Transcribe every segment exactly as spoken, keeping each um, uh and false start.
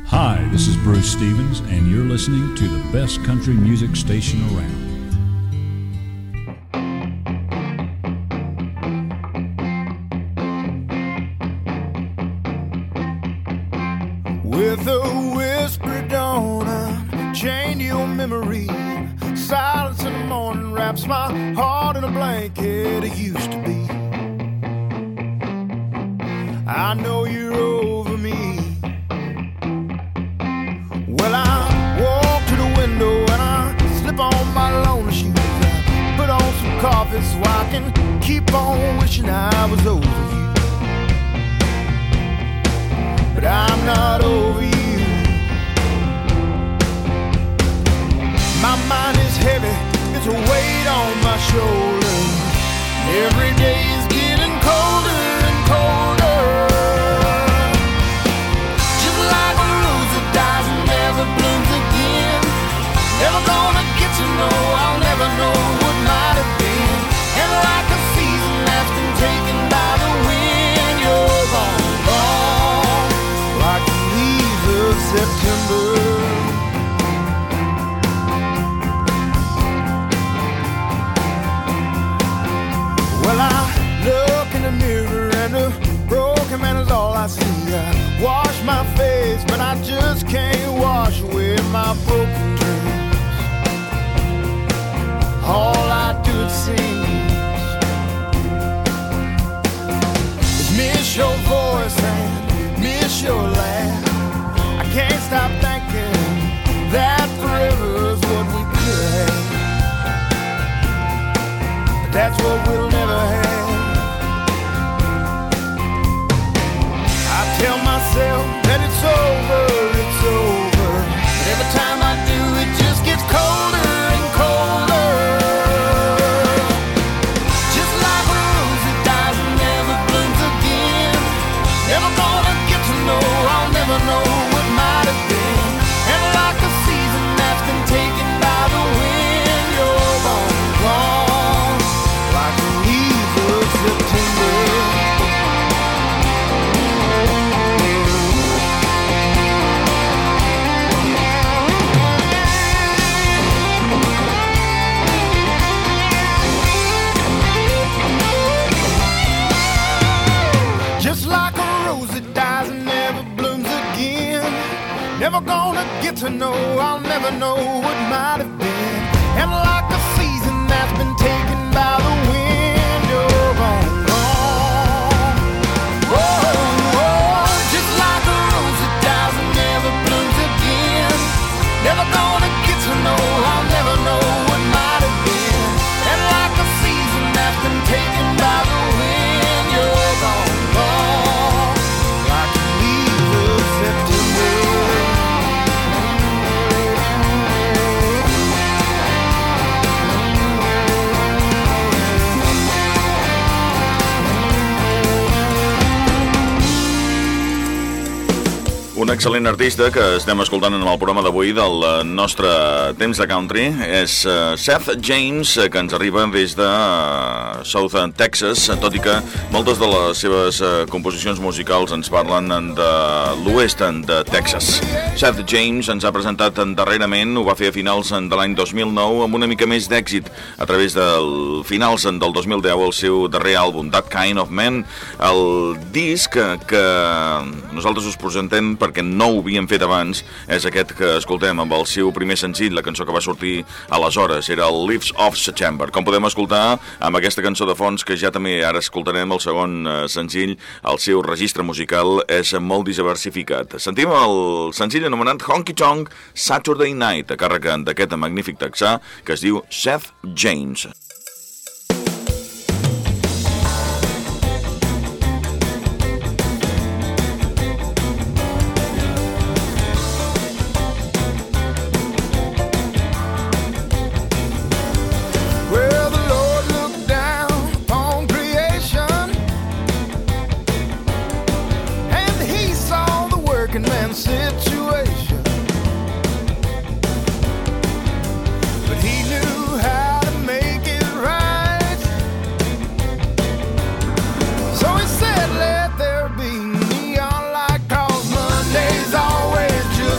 Hi, this is Bruce Stevens, and you're listening to the best country music station around. With a whisper dawn, unchain your memory. Silence in the morning wraps my heart in a blanket it used to be. I know you're over me. Well, I walk to the window and I slip on my lonely shoes. I put on some coffee so I can keep on wishing I was over you. But I'm not over you. My mind is heavy, it's a weight on my shoulders. Every day is getting colder and colder. Just like a rose that dies and never blooms again. Never gonna get to know, I'll never know what might have been. And like a season that's been taken by the wind, you're gone, gone, like the leaves of September. I see, I wash my face, but I just can't wash away my broken dreams. All I do, it seems, is miss your voice and miss your laugh. I can't stop thinking that forever's what we could have, but that's what we'll never have. Tell myself that it's over, it's over. But every time I do, it just gets colder and colder. Just like a rose that dies and never blooms again. Never gonna get to know, I'll never know what might have been. And like a season that's been taken by the wind, you're gone, gone, like the leaves of September. Never gonna get to know, I'll never know what might have been. And like a season that's been taken by the wind, you're gone, gone. Whoa, whoa. Just like a rose that dies and never blooms again. Never gonna get to know, I'll never know what might have been. And like a season that's been taken by the wind, you're gone, gone, like the leaves of September. Un excel·lent artista que estem escoltant en el programa d'avui del nostre temps de country és Seth James, que ens arriba des de South Texas, tot i que moltes de les seves composicions musicals ens parlen de l'oest de Texas. Seth James ens ha presentat darrerament, ho va fer a finals de l'any dos mil nou, amb una mica més d'èxit a través del finals del dos mil deu, el seu darrer àlbum, That Kind of Man. El disc que nosaltres us presentem per perquè no ho havíem fet abans, és aquest que escoltem amb el seu primer senzill, la cançó que va sortir aleshores, era el Leaves of September. Com podem escoltar, amb aquesta cançó de fons, que ja també ara escoltarem el segon senzill, el seu registre musical és molt diversificat. Sentim el senzill anomenat Honky Tonk Saturday Night, a càrrec d'aquest magnífic texà que es diu Seth James. Situation, but he knew how to make it right. So he said, let there be neon light, 'cause Monday's always just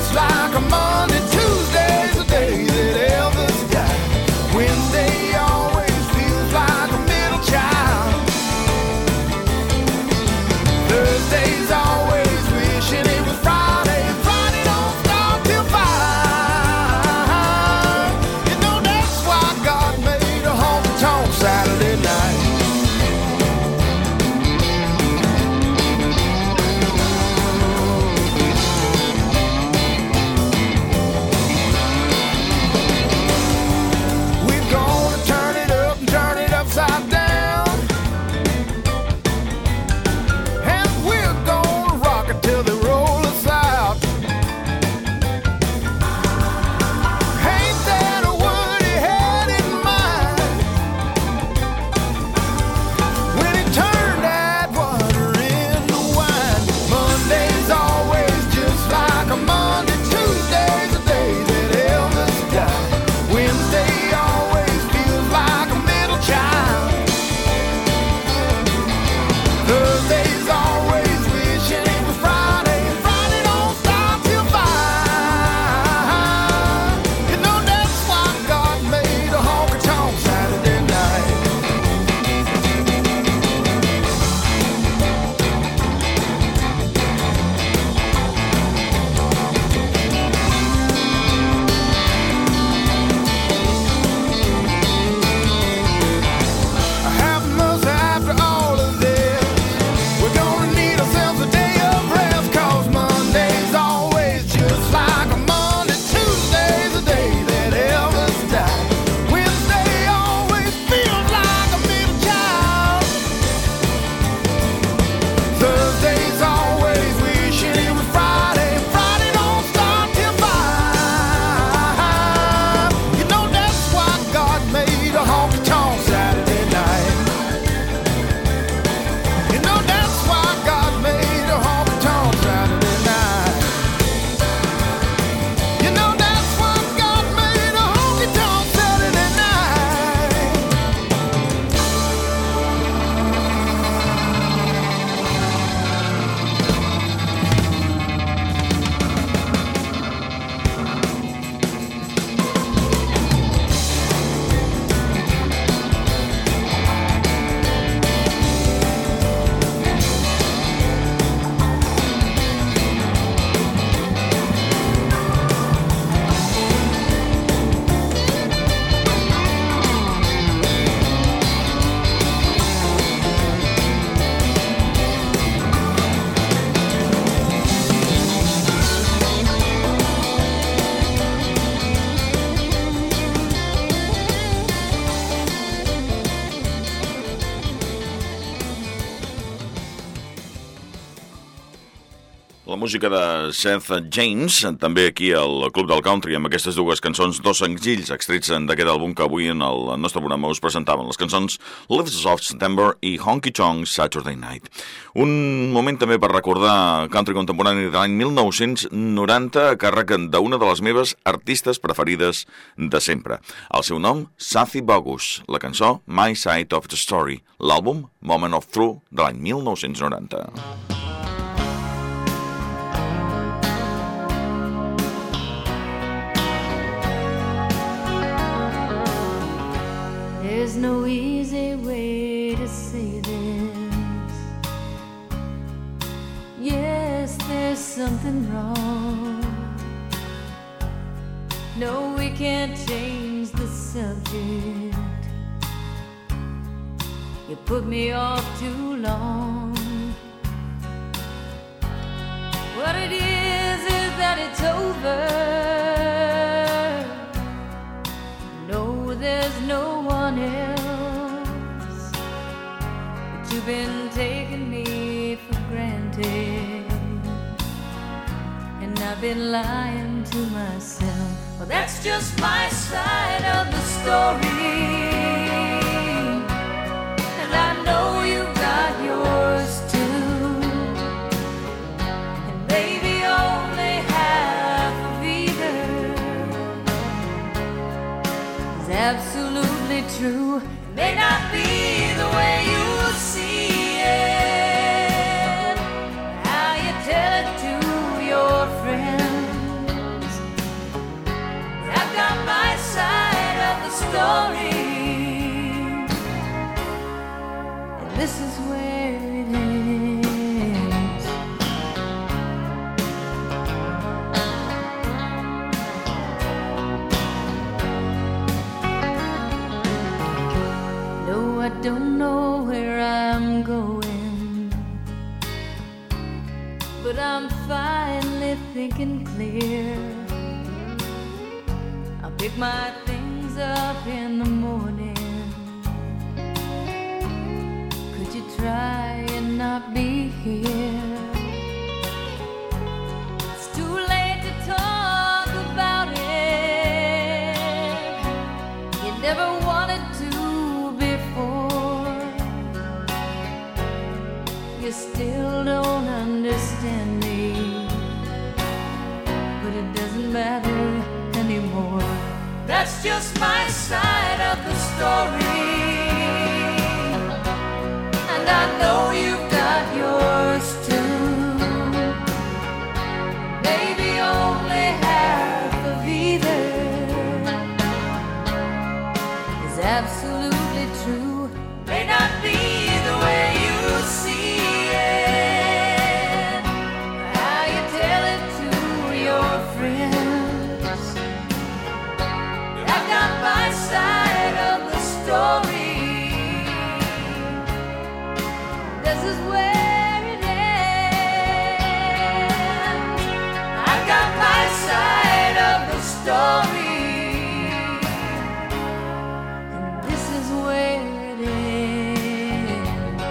La música de Seth James, també aquí al Club del Country, amb aquestes dues cançons, dos senzills extrets d'aquest àlbum que avui en el nostre programa us presentaven. Les cançons Lives of September i Honky Tonk Saturday Night. Un moment també per recordar country contemporani de l'any mil nou-cents noranta a càrrec d'una de les meves artistes preferides de sempre. El seu nom, Safi Bogus. La cançó My Side of the Story. L'àlbum Moment of Truth de l'any mil nou-cents noranta. There's no easy way to say this. Yes, there's something wrong. No, we can't change the subject. You put me off too long. What it is is that it's over. No, there's no one else, but you've been taking me for granted, and I've been lying to myself. Well, that's just my side of the story, and I know you've got yours too, and maybe only half of either is absolutely true. It may not be the way you see it, how you tell it to your friends. I've got my side of the story, and this is where it ends. No, I don't know where I'm going, but I'm finally thinking clear. I'll pick my things up in the morning. Could you try and not be here? It's too late to talk about it. You never wanted to before. You still don't understand me, but it doesn't matter anymore. That's just my side of the story, and I know you've got yours too. Maybe only half of either is absolutely true. May not be the way you see it, how you tell it to your friends. I've got my side of the story. This is where it ends. I've got my side of the story, and this is where it ends.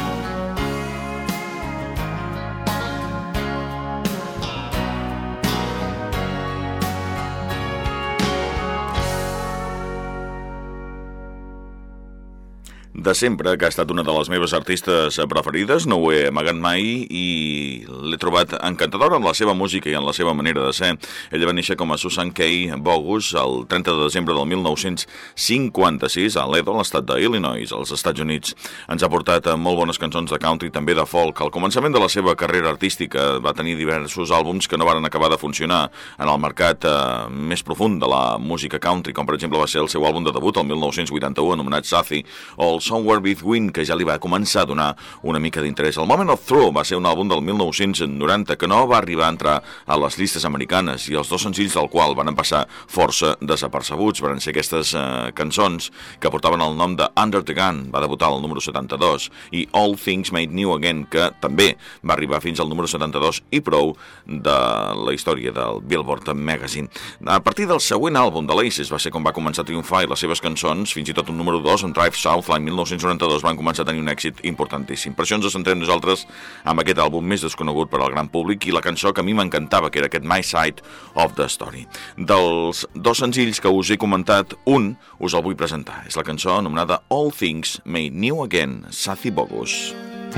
De sempre, que ha estat una de les meves artistes preferides, no ho he amagat mai i l'he trobat encantadora en la seva música i en la seva manera de ser. Ella va néixer com a Susan Kay Bogus el trenta de desembre del mil nou-cents cinquanta-sis a Ledo, a l'estat d'Illinois, als Estats Units. Ens ha portat molt bones cançons de country, també de folk. Al començament de la seva carrera artística va tenir diversos àlbums que no van acabar de funcionar en el mercat eh, més profund de la música country, com per exemple va ser el seu àlbum de debut el mil nou-cents vuitanta-u, anomenat Safi, o el Somewhere Between, que ja li va començar a donar una mica d'interès. El Moment of Truth va ser un àlbum del mil nou-cents noranta que no va arribar a entrar a les llistes americanes i els dos senzills del qual van passar força desapercebuts. Van ser aquestes eh, cançons que portaven el nom de Under the Gun, va debutar al número setanta-dos, i All Things Made New Again, que també va arribar fins al número setanta-dos i prou de la història del Billboard Magazine. A partir del següent àlbum de l'Aces va ser com va començar a triomfar i les seves cançons, fins i tot un número dos, en Drive South l'any mil nou-cents noranta-dos van començar a tenir un èxit importantíssim. Per això ens centrem nosaltres amb aquest àlbum més desconegut per al gran públic i la cançó que a mi m'encantava, que era aquest My Side of the Story. Dels dos senzills que us he comentat, un us el vull presentar. És la cançó anomenada All Things Made New Again, Sathi Bogus.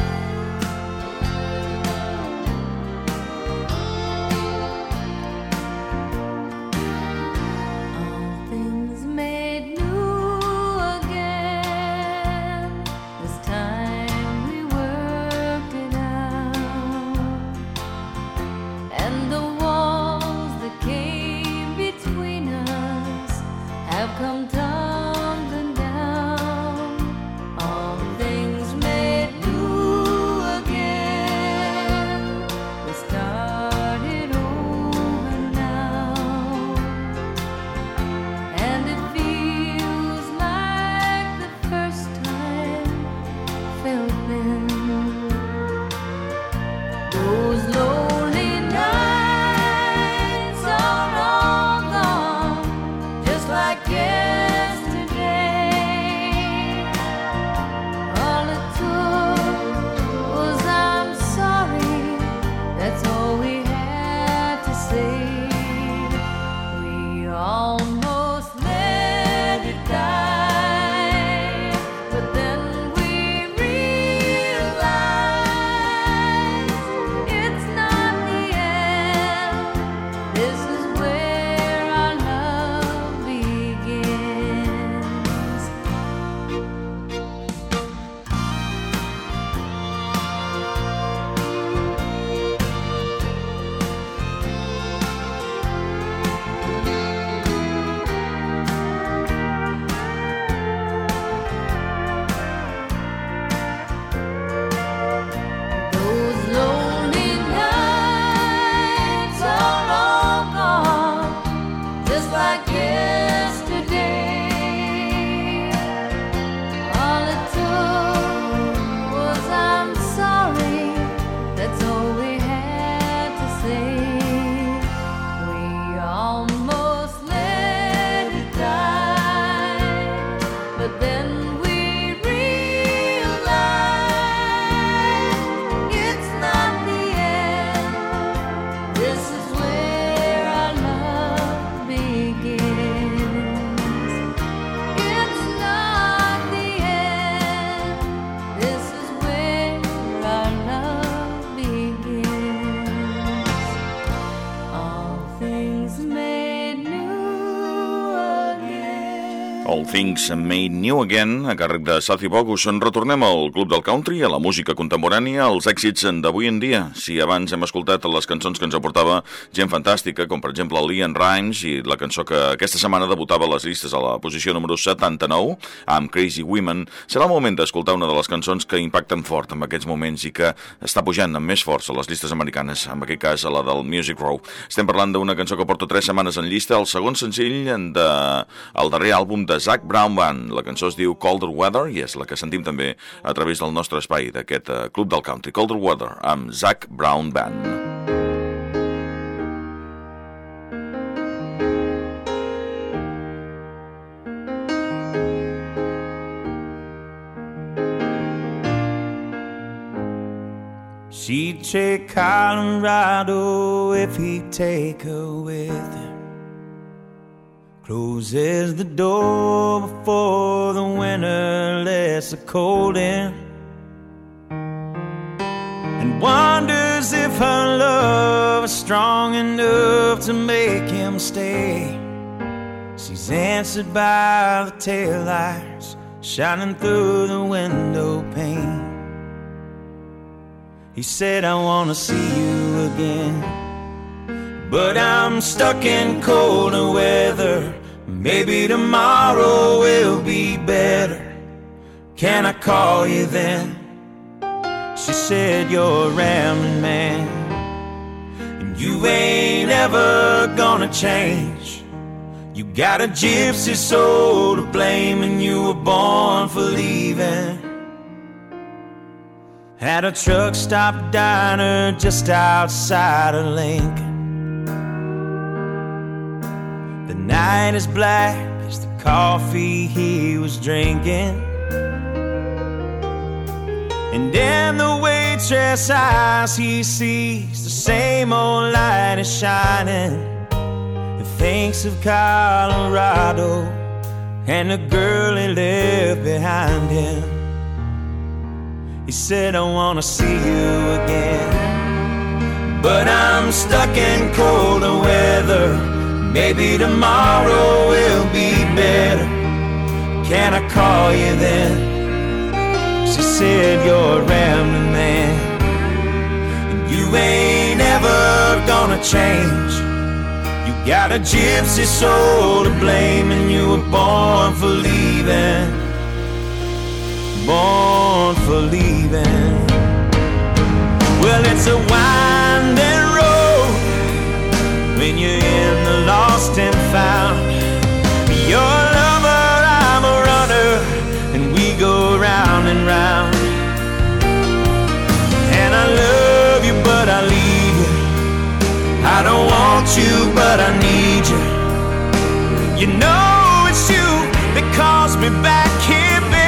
All Things Made New Again, a càrrec de Sathi Bogus. Retornem al Club del Country, a la música contemporània, als èxits d'avui en dia. Si abans hem escoltat les cançons que ens aportava gent fantàstica, com per exemple el LeAnn Rimes i la cançó que aquesta setmana debutava a les llistes a la posició número setanta-nou, amb Crazy Women, serà el moment d'escoltar una de les cançons que impacten fort en aquests moments i que està pujant amb més força a les llistes americanes, en aquest cas a la del Music Row. Estem parlant d'una cançó que porta tres setmanes en llista, el segon senzill del darrer àlbum de Zac Brown Band. La cançó es diu Colder Weather i és la que sentim també a través del nostre espai d'aquest uh, Club del Country. Colder Weather amb Zac Brown Band. She'd take Colorado if he'd take her with him. Closes the door before the winter lets the cold in, and wonders if her love is strong enough to make him stay. She's answered by the taillights shining through the window pane. He said, I wanna see you again, but I'm stuck in colder weather. Maybe tomorrow will be better. Can I call you then? She said, you're a rambling man, and you ain't ever gonna change. You got a gypsy soul to blame, and you were born for leaving. At a truck stop diner just outside of Lincoln. The night is black as the coffee he was drinking. And in the waitress' eyes he sees the same old light is shining. He thinks of Colorado and the girl he left behind him. He said, I wanna see you again, but I'm stuck in colder weather. Maybe tomorrow will be better. Can I call you then? She said, you're a rambling man, and you ain't ever gonna change. You got a gypsy soul to blame, and you were born for leaving. Born for leaving. Well, it's a winding road when you're in the lost and found. You're a lover, I'm a runner, and we go round and round. And I love you, but I leave you. I don't want you, but I need you. You know it's you that calls me back here, baby.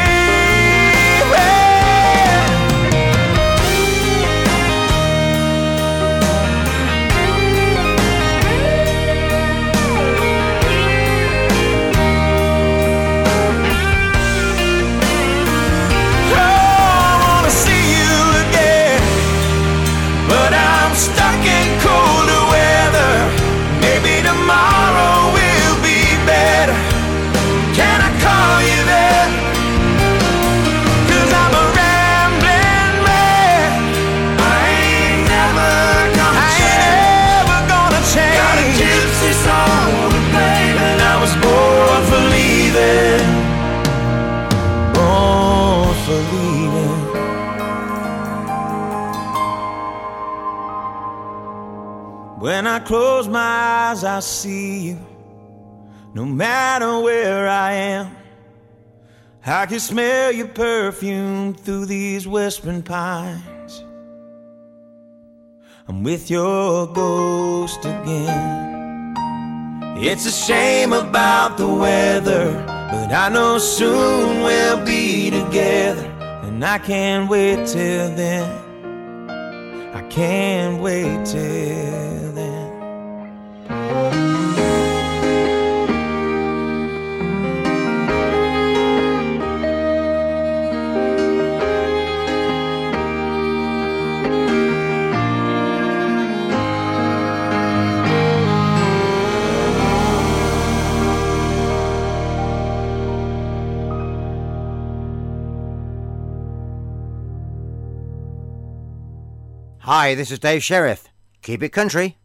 Stuck in colder weather. Maybe tomorrow will be better. Can I call you there? Cause I'm a rambling man. I ain't never gonna I change. Ain't never gonna change. Got a gypsy soul, baby, and I was born for leaving. Born for leaving. When I close my eyes, I see you. No matter where I am, I can smell your perfume through these whispering pines. I'm with your ghost again. It's a shame about the weather, but I know soon we'll be together. And I can't wait till then. I can't wait till then. Hi, this is Dave Sheriff. Keep it country.